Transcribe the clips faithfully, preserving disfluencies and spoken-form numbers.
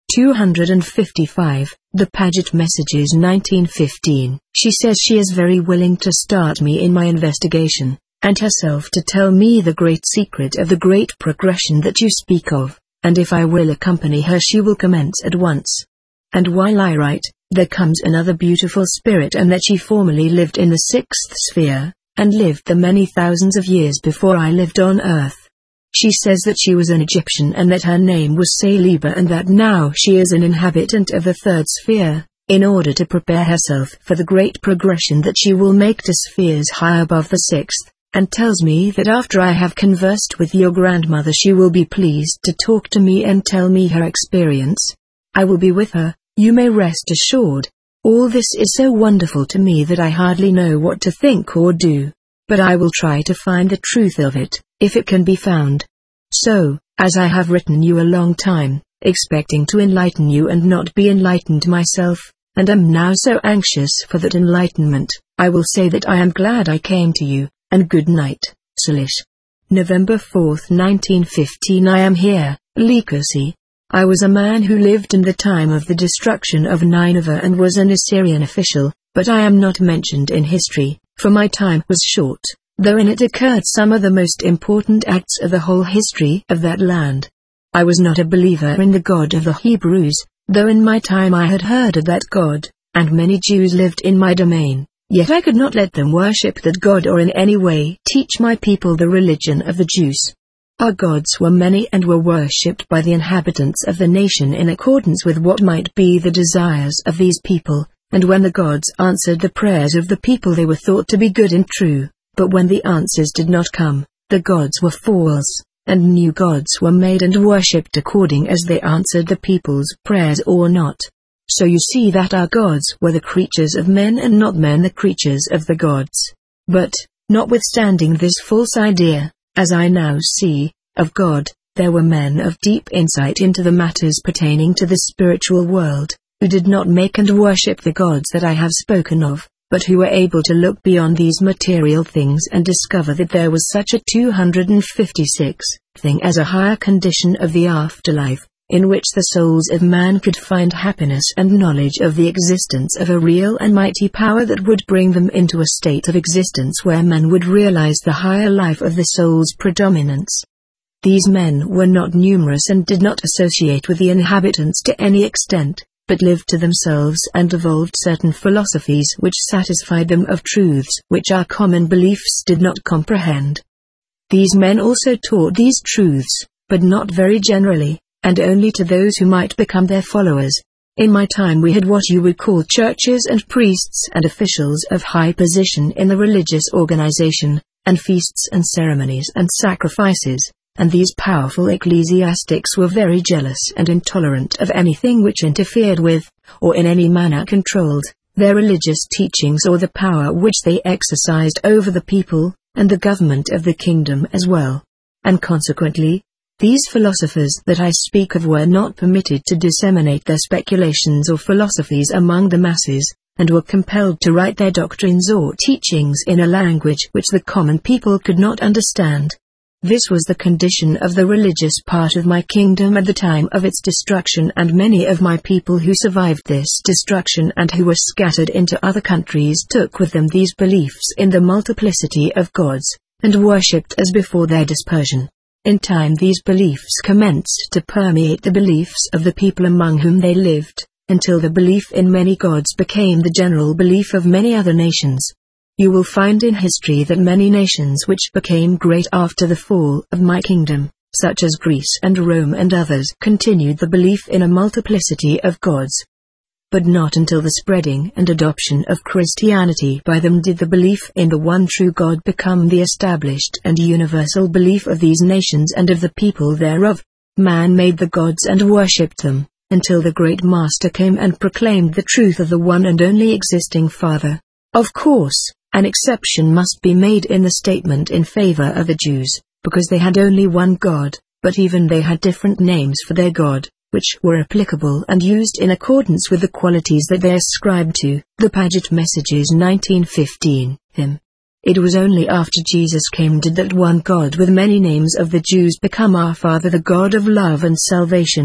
two hundred fifty-five, The Paget Messages nineteen fifteen. She says she is very willing to start me in my investigation, and herself to tell me the great secret of the great progression that you speak of, and if I will accompany her she will commence at once. And while I write, there comes another beautiful spirit, and that she formerly lived in the sixth sphere, and lived the many thousands of years before I lived on earth. She says that she was an Egyptian and that her name was Saliba, and that now she is an inhabitant of the third sphere, in order to prepare herself for the great progression that she will make to spheres high above the sixth, and tells me that after I have conversed with your grandmother she will be pleased to talk to me and tell me her experience. I will be with her, you may rest assured. All this is so wonderful to me that I hardly know what to think or do. But I will try to find the truth of it, if it can be found. So, as I have written you a long time, expecting to enlighten you and not be enlightened myself, and am now so anxious for that enlightenment, I will say that I am glad I came to you, and good night, Salish. November fourth nineteen fifteen. I am here, Likosi. I was a man who lived in the time of the destruction of Nineveh and was an Assyrian official, but I am not mentioned in history, for my time was short, though in it occurred some of the most important acts of the whole history of that land. I was not a believer in the God of the Hebrews, though in my time I had heard of that God, and many Jews lived in my domain, yet I could not let them worship that God or in any way teach my people the religion of the Jews. Our gods were many and were worshipped by the inhabitants of the nation in accordance with what might be the desires of these people. And when the gods answered the prayers of the people they were thought to be good and true, but when the answers did not come, the gods were false, and new gods were made and worshipped according as they answered the people's prayers or not. So you see that our gods were the creatures of men and not men the creatures of the gods. But, notwithstanding this false idea, as I now see, of God, there were men of deep insight into the matters pertaining to the spiritual world, who did not make and worship the gods that I have spoken of, but who were able to look beyond these material things and discover that there was such a two hundred fifty-six thing as a higher condition of the afterlife, in which the souls of man could find happiness and knowledge of the existence of a real and mighty power that would bring them into a state of existence where men would realize the higher life of the soul's predominance. These men were not numerous and did not associate with the inhabitants to any extent, but lived to themselves and evolved certain philosophies which satisfied them of truths which our common beliefs did not comprehend. These men also taught these truths, but not very generally, and only to those who might become their followers. In my time we had what you would call churches and priests and officials of high position in the religious organization, and feasts and ceremonies and sacrifices. And these powerful ecclesiastics were very jealous and intolerant of anything which interfered with, or in any manner controlled, their religious teachings or the power which they exercised over the people, and the government of the kingdom as well. And consequently, these philosophers that I speak of were not permitted to disseminate their speculations or philosophies among the masses, and were compelled to write their doctrines or teachings in a language which the common people could not understand. This was the condition of the religious part of my kingdom at the time of its destruction, and many of my people who survived this destruction and who were scattered into other countries took with them these beliefs in the multiplicity of gods, and worshipped as before their dispersion. In time these beliefs commenced to permeate the beliefs of the people among whom they lived, until the belief in many gods became the general belief of many other nations. You will find in history that many nations which became great after the fall of my kingdom, such as Greece and Rome and others, continued the belief in a multiplicity of gods. But not until the spreading and adoption of Christianity by them did the belief in the one true God become the established and universal belief of these nations and of the people thereof. Man made the gods and worshipped them, until the great Master came and proclaimed the truth of the one and only existing Father. Of course, an exception must be made in the statement in favor of the Jews, because they had only one God, but even they had different names for their God, which were applicable and used in accordance with the qualities that they ascribed to. The Paget Messages nineteen fifteen, hymn. It was only after Jesus came did that one God with many names of the Jews become our Father, the God of love and salvation.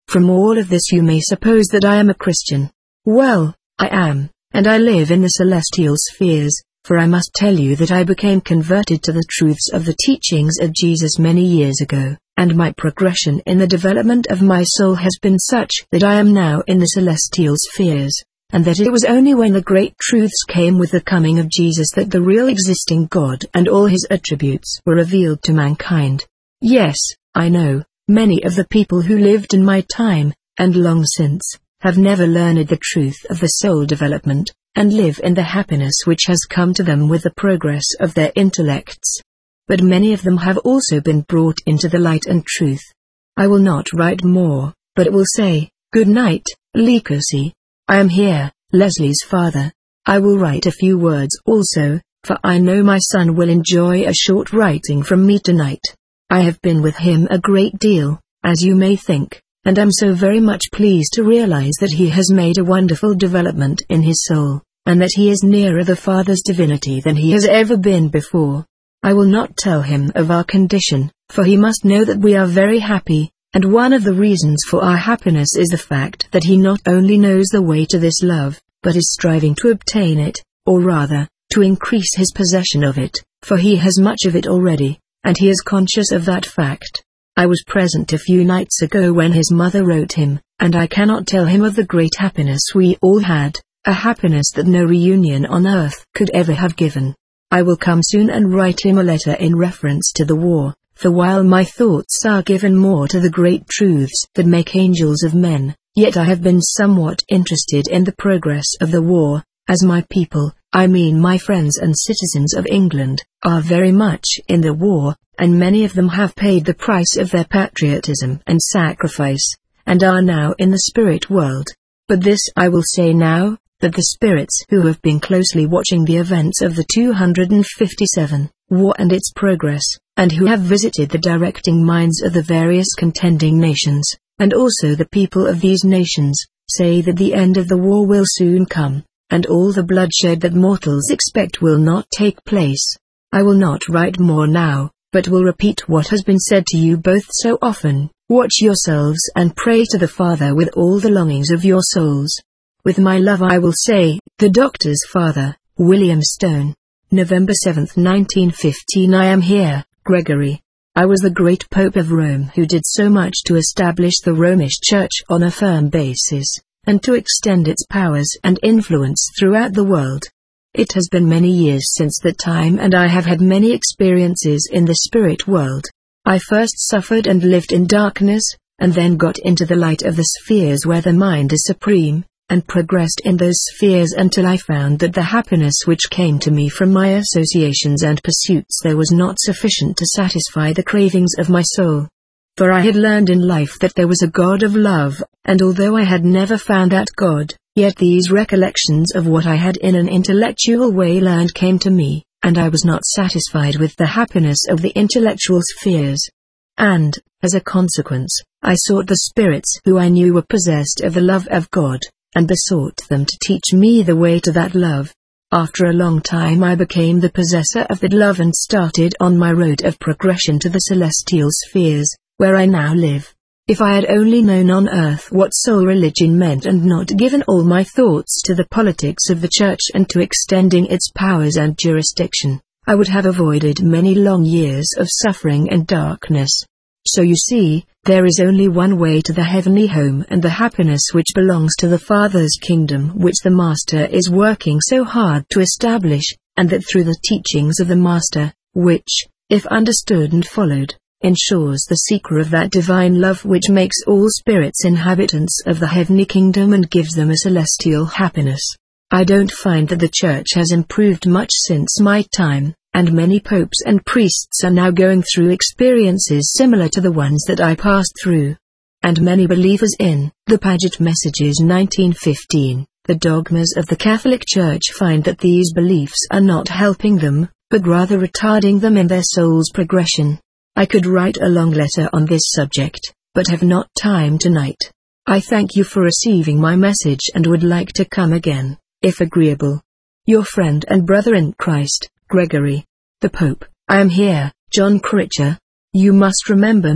From all of this you may suppose that I am a Christian. Well, I am, and I live in the celestial spheres, for I must tell you that I became converted to the truths of the teachings of Jesus many years ago, and my progression in the development of my soul has been such that I am now in the celestial spheres, and that it was only when the great truths came with the coming of Jesus that the real existing God and all his attributes were revealed to mankind. Yes, I know, many of the people who lived in my time, and long since, have never learned the truth of the soul development, and live in the happiness which has come to them with the progress of their intellects. But many of them have also been brought into the light and truth. I will not write more, but will say, good night, Lekosi. I am here, Leslie's father. I will write a few words also, for I know my son will enjoy a short writing from me tonight. I have been with him a great deal, as you may think, and am so very much pleased to realize that he has made a wonderful development in his soul, and that he is nearer the Father's divinity than he has ever been before. I will not tell him of our condition, for he must know that we are very happy, and one of the reasons for our happiness is the fact that he not only knows the way to this love, but is striving to obtain it, or rather, to increase his possession of it, for he has much of it already, and he is conscious of that fact. I was present a few nights ago when his mother wrote him, and I cannot tell him of the great happiness we all had, a happiness that no reunion on earth could ever have given. I will come soon and write him a letter in reference to the war, for while my thoughts are given more to the great truths that make angels of men, yet I have been somewhat interested in the progress of the war, as my people, I mean my friends and citizens of England, are very much in the war, and many of them have paid the price of their patriotism and sacrifice, and are now in the spirit world. But this I will say now, that the spirits who have been closely watching the events of the two hundred fifty-seven war and its progress, and who have visited the directing minds of the various contending nations, and also the people of these nations, say that the end of the war will soon come, and all the bloodshed that mortals expect will not take place. I will not write more now, but will repeat what has been said to you both so often. Watch yourselves and pray to the Father with all the longings of your souls. With my love I will say, the Doctor's father, William Stone. November seventh nineteen fifteen. I am here, Gregory. I was the great Pope of Rome who did so much to establish the Romish Church on a firm basis, and to extend its powers and influence throughout the world. It has been many years since that time, and I have had many experiences in the spirit world. I first suffered and lived in darkness, and then got into the light of the spheres where the mind is supreme, and progressed in those spheres until I found that the happiness which came to me from my associations and pursuits there was not sufficient to satisfy the cravings of my soul. For I had learned in life that there was a God of love, and although I had never found that God, yet these recollections of what I had in an intellectual way learned came to me, and I was not satisfied with the happiness of the intellectual spheres. And, as a consequence, I sought the spirits who I knew were possessed of the love of God, and besought them to teach me the way to that love. After a long time I became the possessor of that love and started on my road of progression to the celestial spheres, where I now live. If I had only known on earth what soul religion meant and not given all my thoughts to the politics of the church and to extending its powers and jurisdiction, I would have avoided many long years of suffering and darkness. So you see, there is only one way to the heavenly home and the happiness which belongs to the Father's kingdom, which the Master is working so hard to establish, and that through the teachings of the Master, which, if understood and followed, ensures the secret of that divine love which makes all spirits inhabitants of the heavenly kingdom and gives them a celestial happiness. I don't find that the Church has improved much since my time, and many popes and priests are now going through experiences similar to the ones that I passed through. And many believers in the Paget Messages nineteen fifteen, the dogmas of the Catholic Church, find that these beliefs are not helping them, but rather retarding them in their soul's progression. I could write a long letter on this subject, but have not time tonight. I thank you for receiving my message and would like to come again, if agreeable. Your friend and brother in Christ, Gregory. The Pope. I am here, John Critcher. You must remember me,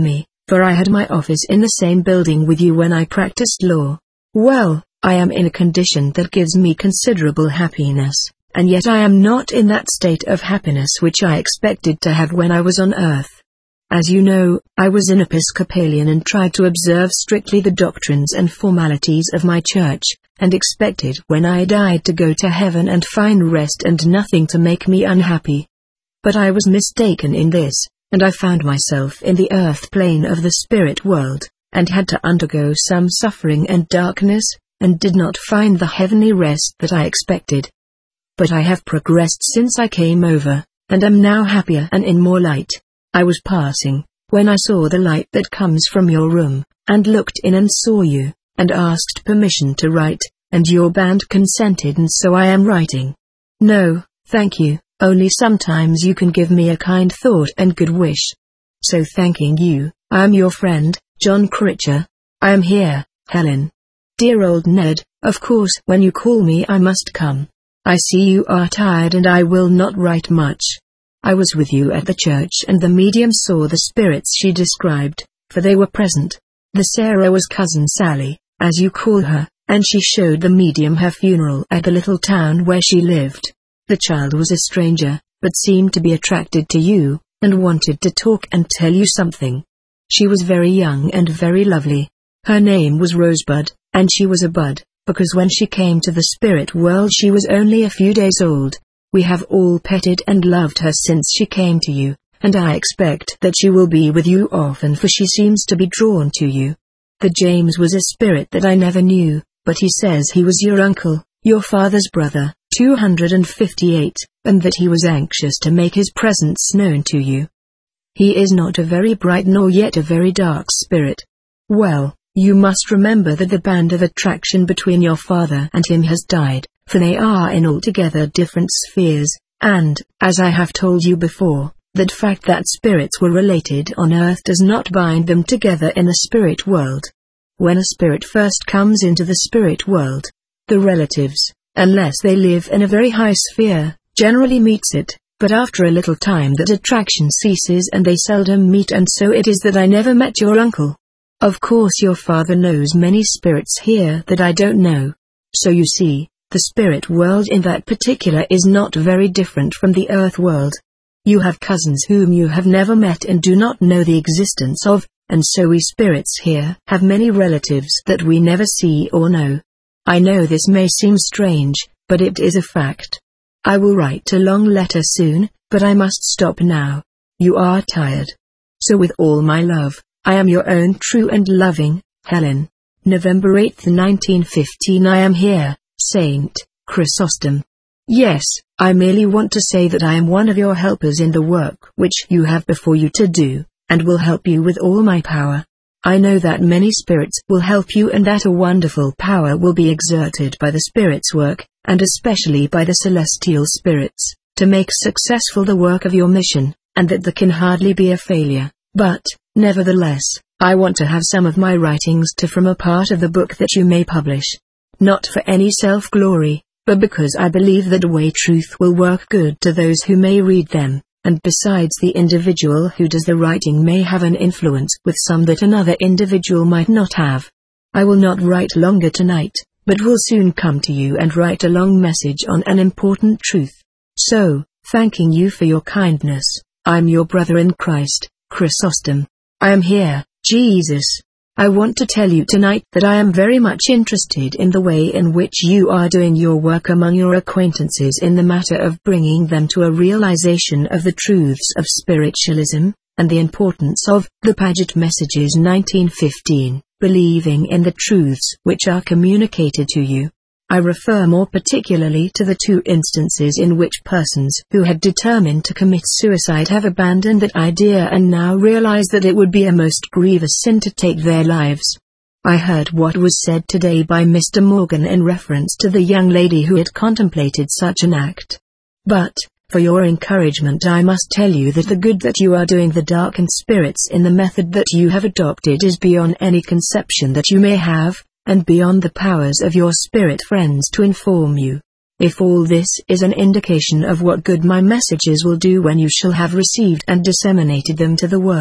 for I had my office in the same building with you when I practiced law. Well, I am in a condition that gives me considerable happiness, and yet I am not in that state of happiness which I expected to have when I was on earth. As you know, I was an Episcopalian and tried to observe strictly the doctrines and formalities of my church, and expected when I died to go to heaven and find rest and nothing to make me unhappy. But I was mistaken in this, and I found myself in the earth plane of the spirit world, and had to undergo some suffering and darkness, and did not find the heavenly rest that I expected. But I have progressed since I came over, and am now happier and in more light. I was passing, when I saw the light that comes from your room, and looked in and saw you, and asked permission to write, and your band consented, and so I am writing. No, thank you, only sometimes you can give me a kind thought and good wish. So thanking you, I am your friend, John Critcher. I am here, Helen. Dear old Ned, of course when you call me I must come. I see you are tired and I will not write much. I was with you at the church and the medium saw the spirits she described, for they were present. The Sarah was cousin Sally, as you call her, and she showed the medium her funeral at the little town where she lived. The child was a stranger, but seemed to be attracted to you, and wanted to talk and tell you something. She was very young and very lovely. Her name was Rosebud, and she was a bud, because when she came to the spirit world she was only a few days old. We have all petted and loved her since she came to you, and I expect that she will be with you often, for she seems to be drawn to you. The James was a spirit that I never knew, but he says he was your uncle, your father's brother, two hundred fifty-eight, and that he was anxious to make his presence known to you. He is not a very bright nor yet a very dark spirit. Well, you must remember that the band of attraction between your father and him has died, for they are in altogether different spheres, and, as I have told you before, that fact that spirits were related on earth does not bind them together in the spirit world. When a spirit first comes into the spirit world, the relatives, unless they live in a very high sphere, generally meets it, but after a little time that attraction ceases and they seldom meet, and so it is that I never met your uncle. Of course your father knows many spirits here that I don't know. So you see, the spirit world in that particular is not very different from the earth world. You have cousins whom you have never met and do not know the existence of, and so we spirits here have many relatives that we never see or know. I know this may seem strange, but it is a fact. I will write a long letter soon, but I must stop now. You are tired. So with all my love, I am your own true and loving, Helen. November eighth nineteen fifteen. I am here, Saint Chrysostom. Yes, I merely want to say that I am one of your helpers in the work which you have before you to do, and will help you with all my power. I know that many spirits will help you and that a wonderful power will be exerted by the spirits' work, and especially by the celestial spirits, to make successful the work of your mission, and that there can hardly be a failure. But, nevertheless, I want to have some of my writings to form a part of the book that you may publish. Not for any self-glory, but because I believe that way truth will work good to those who may read them, and besides the individual who does the writing may have an influence with some that another individual might not have. I will not write longer tonight, but will soon come to you and write a long message on an important truth. So, thanking you for your kindness, I'm your brother in Christ, Chrysostom. I am here, Jesus. I want to tell you tonight that I am very much interested in the way in which you are doing your work among your acquaintances in the matter of bringing them to a realization of the truths of spiritualism, and the importance of the Paget Messages nineteen fifteen, believing in the truths which are communicated to you. I refer more particularly to the two instances in which persons who had determined to commit suicide have abandoned that idea and now realize that it would be a most grievous sin to take their lives. I heard what was said today by Mister Morgan in reference to the young lady who had contemplated such an act. But, for your encouragement I must tell you that the good that you are doing the darkened spirits in the method that you have adopted is beyond any conception that you may have, and beyond the powers of your spirit friends to inform you. If all this is an indication of what good my messages will do when you shall have received and disseminated them to the world,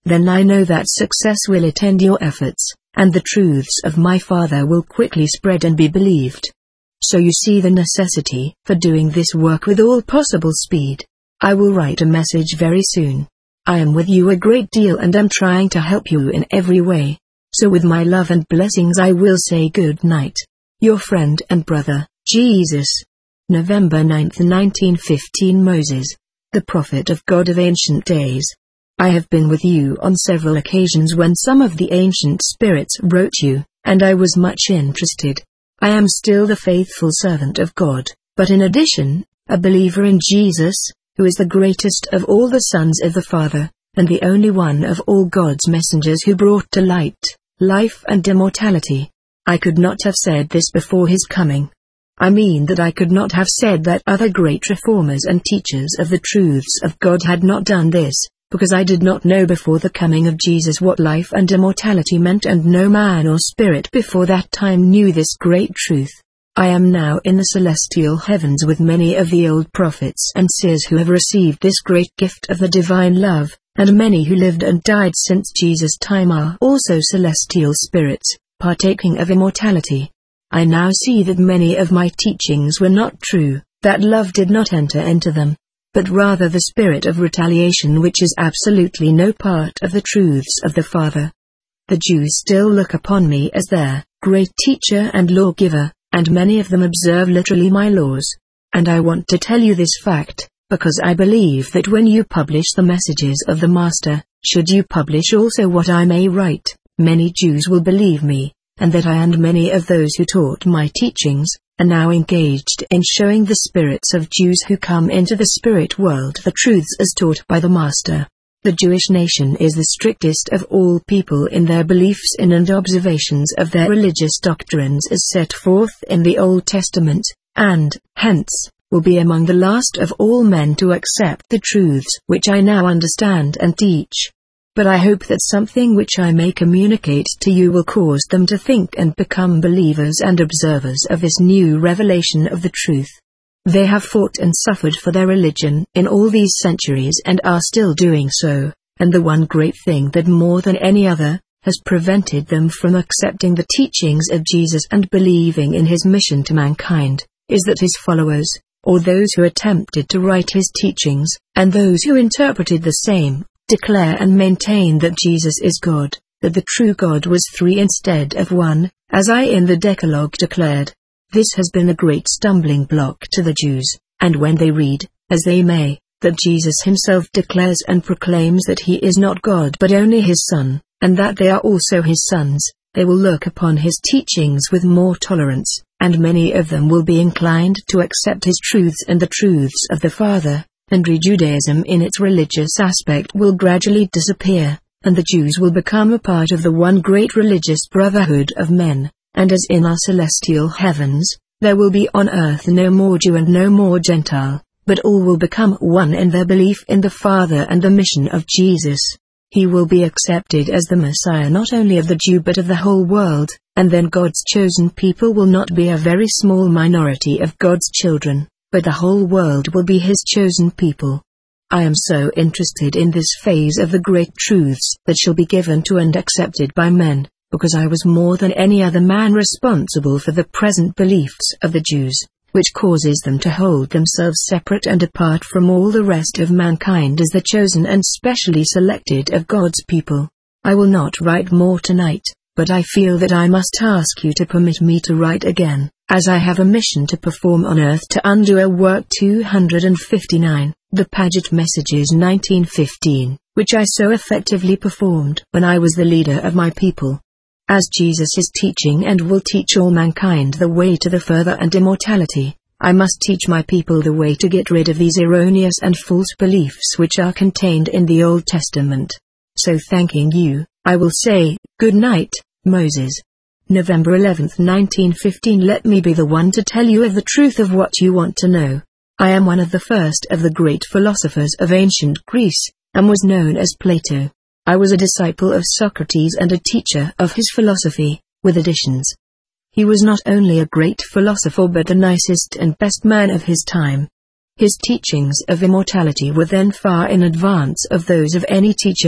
Then I know that success will attend your efforts, and the truths of my Father will quickly spread and be believed. So you see the necessity for doing this work with all possible speed. I will write a message very soon. I am with you a great deal and am trying to help you in every way. So with my love and blessings I will say good night. Your friend and brother, Jesus. November ninth nineteen fifteen. Moses, the prophet of God of ancient days. I have been with you on several occasions when some of the ancient spirits wrote you, and I was much interested. I am still the faithful servant of God, but in addition, a believer in Jesus, who is the greatest of all the sons of the Father, and the only one of all God's messengers who brought to light, life and immortality. I could not have said this before his coming. I mean that I could not have said that other great reformers and teachers of the truths of God had not done this, because I did not know before the coming of Jesus what life and immortality meant, and no man or spirit before that time knew this great truth. I am now in the celestial heavens with many of the old prophets and seers who have received this great gift of the divine love, and many who lived and died since Jesus' time are also celestial spirits, partaking of immortality. I now see that many of my teachings were not true, that love did not enter into them, but rather the spirit of retaliation, which is absolutely no part of the truths of the Father. The Jews still look upon me as their great teacher and lawgiver, and many of them observe literally my laws. And I want to tell you this fact, because I believe that when you publish the messages of the Master, should you publish also what I may write, many Jews will believe me, and that I and many of those who taught my teachings, are now engaged in showing the spirits of Jews who come into the spirit world the truths as taught by the Master. The Jewish nation is the strictest of all people in their beliefs in and observations of their religious doctrines as set forth in the Old Testament, and, hence, will be among the last of all men to accept the truths which I now understand and teach. But I hope that something which I may communicate to you will cause them to think and become believers and observers of this new revelation of the truth. They have fought and suffered for their religion in all these centuries and are still doing so, and the one great thing that more than any other, has prevented them from accepting the teachings of Jesus and believing in his mission to mankind, is that his followers, or those who attempted to write his teachings, and those who interpreted the same, declare and maintain that Jesus is God, that the true God was three instead of one, as I in the Decalogue declared. This has been a great stumbling block to the Jews, and when they read, as they may, that Jesus himself declares and proclaims that he is not God but only his Son, and that they are also his sons, they will look upon his teachings with more tolerance, and many of them will be inclined to accept his truths and the truths of the Father, and Judaism in its religious aspect will gradually disappear, and the Jews will become a part of the one great religious brotherhood of men. And as in our celestial heavens, there will be on earth no more Jew and no more Gentile, but all will become one in their belief in the Father and the mission of Jesus. He will be accepted as the Messiah not only of the Jew but of the whole world, and then God's chosen people will not be a very small minority of God's children, but the whole world will be his chosen people. I am so interested in this phase of the great truths that shall be given to and accepted by men, because I was more than any other man responsible for the present beliefs of the Jews, which causes them to hold themselves separate and apart from all the rest of mankind as the chosen and specially selected of God's people. I will not write more tonight, but I feel that I must ask you to permit me to write again, as I have a mission to perform on earth to undo a work two hundred fifty-nine, the Paget Messages nineteen fifteen, which I so effectively performed when I was the leader of my people. As Jesus is teaching and will teach all mankind the way to the further and immortality, I must teach my people the way to get rid of these erroneous and false beliefs which are contained in the Old Testament. So thanking you, I will say, good night, Moses. November eleventh nineteen fifteen. Let me be the one to tell you of the truth of what you want to know. I am one of the first of the great philosophers of ancient Greece, and was known as Plato. I was a disciple of Socrates and a teacher of his philosophy, with additions. He was not only a great philosopher but the nicest and best man of his time. His teachings of immortality were then far in advance of those of any teacher,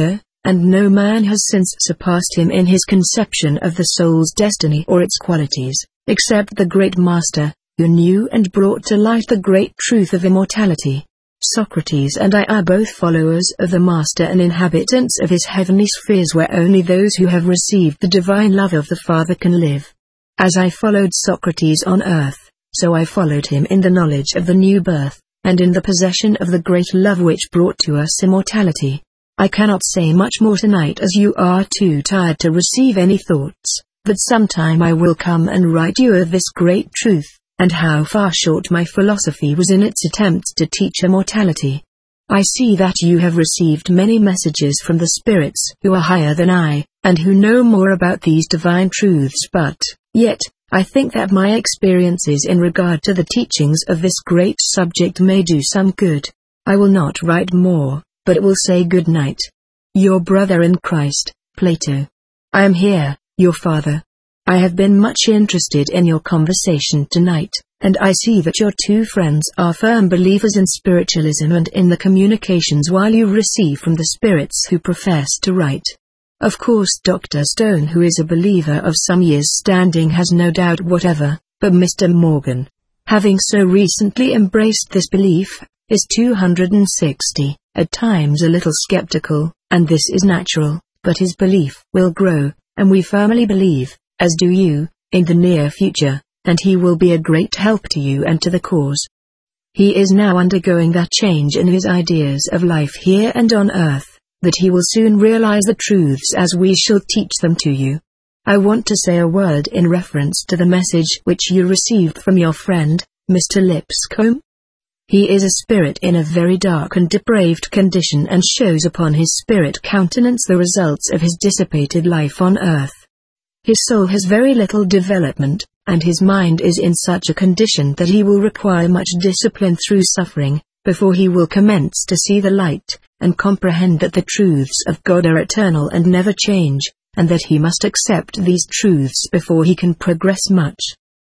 and no man has since surpassed him in his conception of the soul's destiny or its qualities, except the great master, who knew and brought to light the great truth of immortality. Socrates and I are both followers of the Master and inhabitants of his heavenly spheres, where only those who have received the divine love of the Father can live. As I followed Socrates on earth, so I followed him in the knowledge of the new birth, and in the possession of the great love which brought to us immortality. I cannot say much more tonight, as you are too tired to receive any thoughts, but sometime I will come and write you of this great truth, and how far short my philosophy was in its attempts to teach immortality. I see that you have received many messages from the spirits who are higher than I, and who know more about these divine truths, but, yet, I think that my experiences in regard to the teachings of this great subject may do some good. I will not write more, but will say good night. Your brother in Christ, Plato. I am here, your father. I have been much interested in your conversation tonight, and I see that your two friends are firm believers in spiritualism and in the communications while you receive from the spirits who profess to write. Of course, Doctor Stone, who is a believer of some years' standing, has no doubt whatever, but Mister Morgan, having so recently embraced this belief, is two hundred sixty, at times a little skeptical, and this is natural, but his belief will grow, and we firmly believe, as do you, in the near future, and he will be a great help to you and to the cause. He is now undergoing that change in his ideas of life here and on earth, that he will soon realize the truths as we shall teach them to you. I want to say a word in reference to the message which you received from your friend, Mister Lipscomb. He is a spirit in a very dark and depraved condition, and shows upon his spirit countenance the results of his dissipated life on earth. His soul has very little development, and his mind is in such a condition that he will require much discipline through suffering, before he will commence to see the light, and comprehend that the truths of God are eternal and never change, and that he must accept these truths before he can progress much.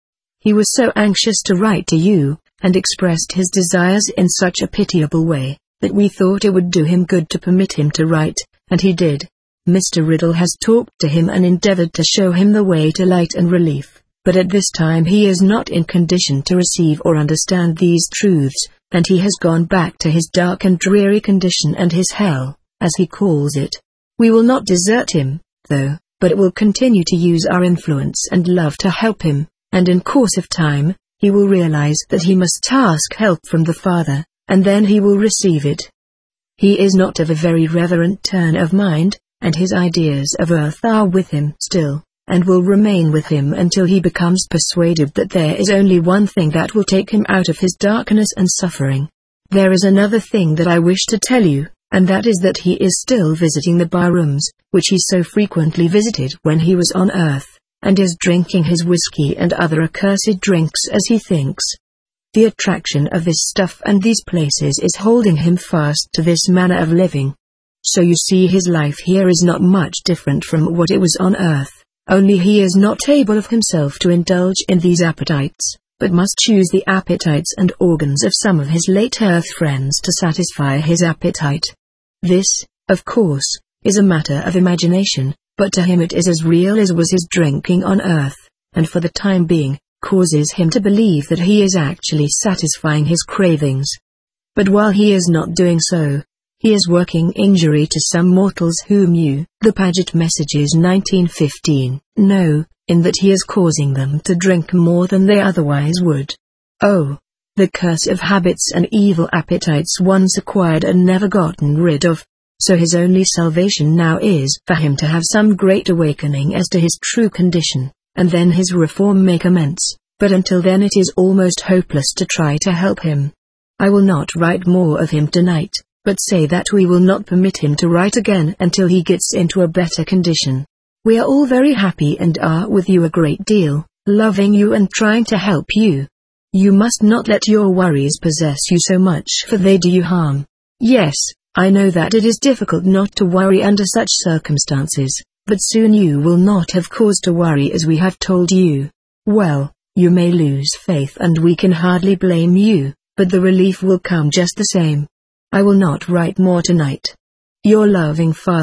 He was so anxious to write to you, and expressed his desires in such a pitiable way, that we thought it would do him good to permit him to write, and he did. Mister Riddle has talked to him and endeavored to show him the way to light and relief, but at this time he is not in condition to receive or understand these truths, and he has gone back to his dark and dreary condition and his hell, as he calls it. We will not desert him, though, but will continue to use our influence and love to help him, and in course of time, he will realize that he must ask help from the Father, and then he will receive it. He is not of a very reverent turn of mind, and his ideas of earth are with him still, and will remain with him until he becomes persuaded that there is only one thing that will take him out of his darkness and suffering. There is another thing that I wish to tell you, and that is that he is still visiting the barrooms, which he so frequently visited when he was on earth, and is drinking his whiskey and other accursed drinks as he thinks. The attraction of this stuff and these places is holding him fast to this manner of living. So you see, his life here is not much different from what it was on earth, only he is not able of himself to indulge in these appetites, but must choose the appetites and organs of some of his late earth friends to satisfy his appetite. This, of course, is a matter of imagination, but to him it is as real as was his drinking on earth, and for the time being, causes him to believe that he is actually satisfying his cravings. But while he is not doing so, he is working injury to some mortals whom you, the Paget Messages nineteen fifteen, know, in that he is causing them to drink more than they otherwise would. Oh, the curse of habits and evil appetites once acquired and never gotten rid of. So his only salvation now is for him to have some great awakening as to his true condition, and then his reform may commence, but until then it is almost hopeless to try to help him. I will not write more of him tonight, but say that we will not permit him to write again until he gets into a better condition. We are all very happy and are with you a great deal, loving you and trying to help you. You must not let your worries possess you so much, for they do you harm. Yes, I know that it is difficult not to worry under such circumstances, but soon you will not have cause to worry as we have told you. Well, you may lose faith and we can hardly blame you, but the relief will come just the same. I will not write more tonight. Your loving father,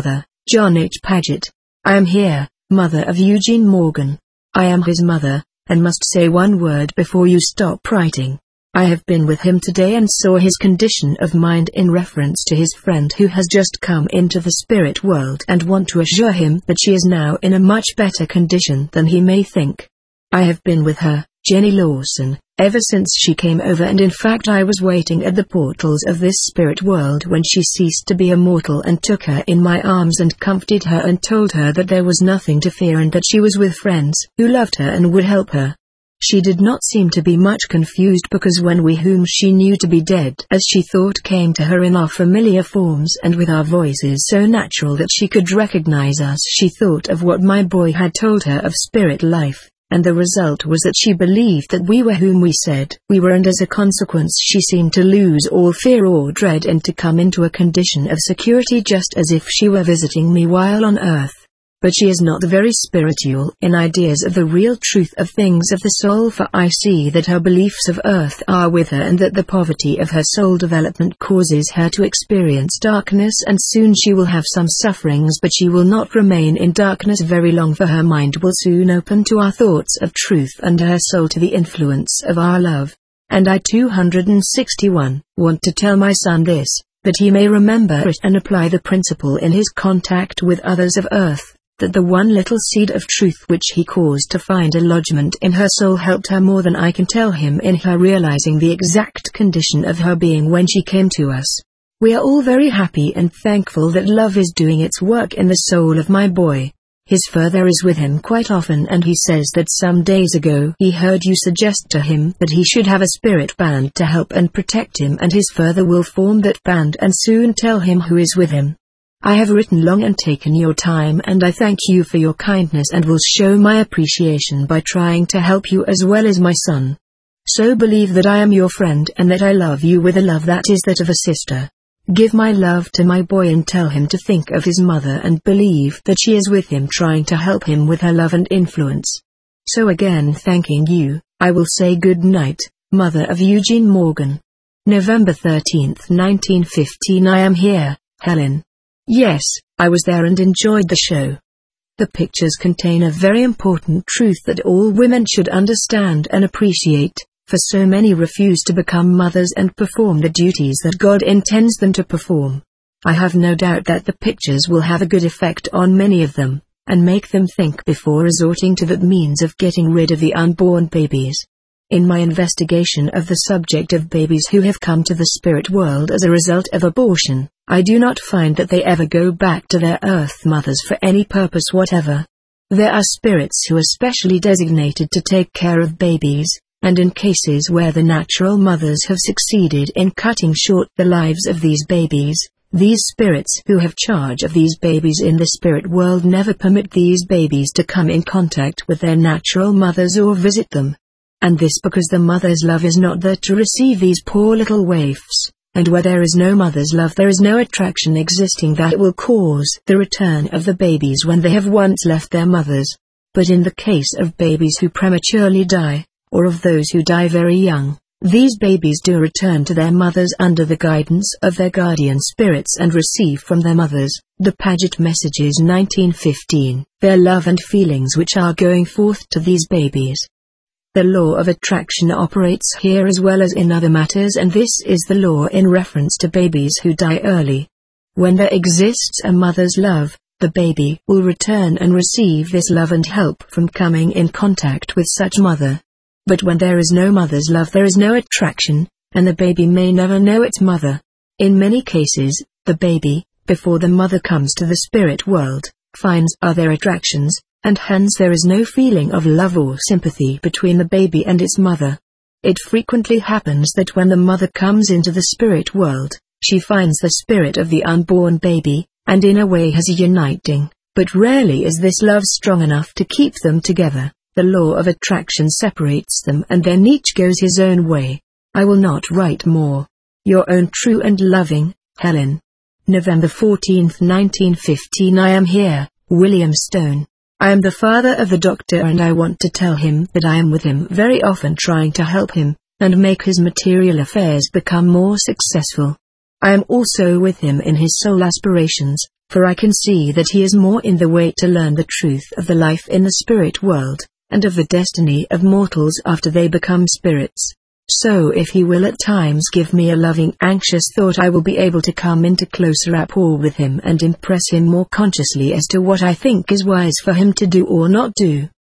John H. Paget. I am here, mother of Eugene Morgan. I am his mother, and must say one word before you stop writing. I have been with him today and saw his condition of mind in reference to his friend who has just come into the spirit world, and want to assure him that she is now in a much better condition than he may think. I have been with her, Jenny Lawson, ever since she came over, and in fact I was waiting at the portals of this spirit world when she ceased to be a mortal, and took her in my arms and comforted her and told her that there was nothing to fear and that she was with friends who loved her and would help her. She did not seem to be much confused, because when we whom she knew to be dead as she thought came to her in our familiar forms and with our voices so natural that she could recognize us, she thought of what my boy had told her of spirit life, and the result was that she believed that we were whom we said we were, and as a consequence she seemed to lose all fear or dread and to come into a condition of security, just as if she were visiting me while on earth. But she is not very spiritual in ideas of the real truth of things of the soul, for I see that her beliefs of earth are with her, and that the poverty of her soul development causes her to experience darkness, and soon she will have some sufferings, but she will not remain in darkness very long, for her mind will soon open to our thoughts of truth and her soul to the influence of our love. And I two hundred sixty-one want to tell my son this, that he may remember it and apply the principle in his contact with others of earth, that the one little seed of truth which he caused to find a lodgment in her soul helped her more than I can tell him in her realizing the exact condition of her being when she came to us. We are all very happy and thankful that love is doing its work in the soul of my boy. His father is with him quite often, and he says that some days ago he heard you suggest to him that he should have a spirit band to help and protect him, and his father will form that band and soon tell him who is with him. I have written long and taken your time, and I thank you for your kindness and will show my appreciation by trying to help you as well as my son. So believe that I am your friend and that I love you with a love that is that of a sister. Give my love to my boy and tell him to think of his mother and believe that she is with him trying to help him with her love and influence. So again thanking you, I will say good night, mother of Eugene Morgan. November thirteenth nineteen fifteen. I am here, Helen. Yes, I was there and enjoyed the show. The pictures contain a very important truth that all women should understand and appreciate, for so many refuse to become mothers and perform the duties that God intends them to perform. I have no doubt that the pictures will have a good effect on many of them, and make them think before resorting to that means of getting rid of the unborn babies. In my investigation of the subject of babies who have come to the spirit world as a result of abortion, I do not find that they ever go back to their earth mothers for any purpose whatever. There are spirits who are specially designated to take care of babies, and in cases where the natural mothers have succeeded in cutting short the lives of these babies, these spirits who have charge of these babies in the spirit world never permit these babies to come in contact with their natural mothers or visit them. And this because the mother's love is not there to receive these poor little waifs, and where there is no mother's love there is no attraction existing that will cause the return of the babies when they have once left their mothers. But in the case of babies who prematurely die, or of those who die very young, these babies do return to their mothers under the guidance of their guardian spirits and receive from their mothers, the Paget Messages nineteen fifteen, their love and feelings which are going forth to these babies. The law of attraction operates here as well as in other matters, and this is the law in reference to babies who die early. When there exists a mother's love, the baby will return and receive this love and help from coming in contact with such mother. But when there is no mother's love there is no attraction, and the baby may never know its mother. In many cases, the baby, before the mother comes to the spirit world, finds other attractions, and hence there is no feeling of love or sympathy between the baby and its mother. It frequently happens that when the mother comes into the spirit world, she finds the spirit of the unborn baby, and in a way has a uniting, but rarely is this love strong enough to keep them together. The law of attraction separates them and then each goes his own way. I will not write more. Your own true and loving, Helen. November fourteenth nineteen fifteen. I am here, William Stone. I am the father of the doctor and I want to tell him that I am with him very often trying to help him, and make his material affairs become more successful. I am also with him in his soul aspirations, for I can see that he is more in the way to learn the truth of the life in the spirit world, and of the destiny of mortals after they become spirits. So if he will at times give me a loving anxious thought, I will be able to come into closer rapport with him and impress him more consciously as to what I think is wise for him to do or not do.